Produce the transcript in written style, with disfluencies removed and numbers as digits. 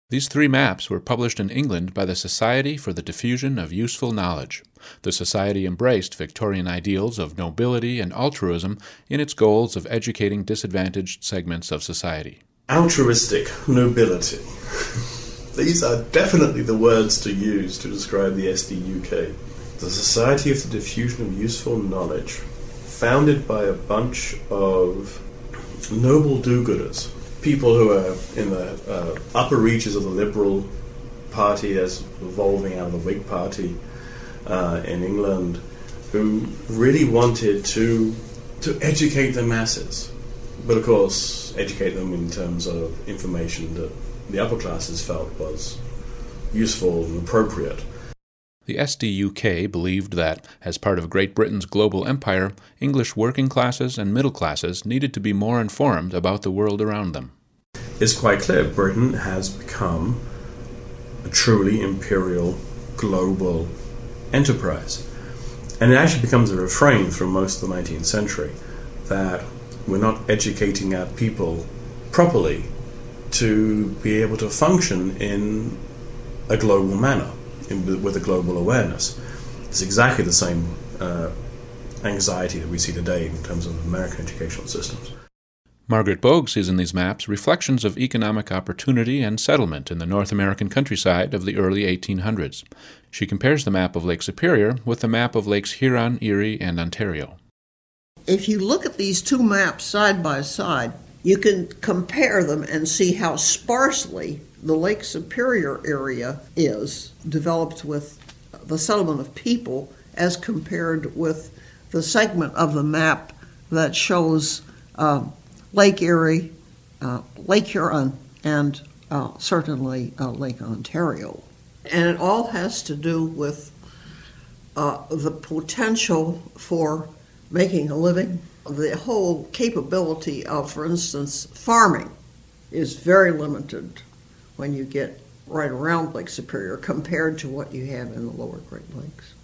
These three maps were published in England by the Society for the Diffusion of Useful Knowledge. The Society embraced Victorian ideals of nobility and altruism in its goals of educating disadvantaged segments of society. Altruistic nobility. These are definitely the words to use to describe the SDUK. The Society of the Diffusion of Useful Knowledge, founded by a bunch of noble do-gooders, people who are in the upper reaches of the Liberal Party as evolving out of the Whig Party in England, who really wanted to educate the masses, but of course educate them in terms of information that the upper classes felt was useful and appropriate. The SDUK believed that, as part of Great Britain's global empire, English working classes and middle classes needed to be more informed about the world around them. It's quite clear Britain has become a truly imperial global enterprise. And it actually becomes a refrain through most of the 19th century that we're not educating our people properly to be able to function in a global manner, with a global awareness. It's exactly the same anxiety that we see today in terms of American educational systems. Margaret Bogue sees in these maps reflections of economic opportunity and settlement in the North American countryside of the early 1800s. She compares the map of Lake Superior with the map of Lakes Huron, Erie, and Ontario. If you look at these two maps side by side, you can compare them and see how sparsely the Lake Superior area is developed with the settlement of people as compared with the segment of the map that shows Lake Erie, Lake Huron, and certainly Lake Ontario. And it all has to do with the potential for making a living. The whole capability of, for instance, farming is very limited when you get right around Lake Superior compared to what you have in the lower Great Lakes.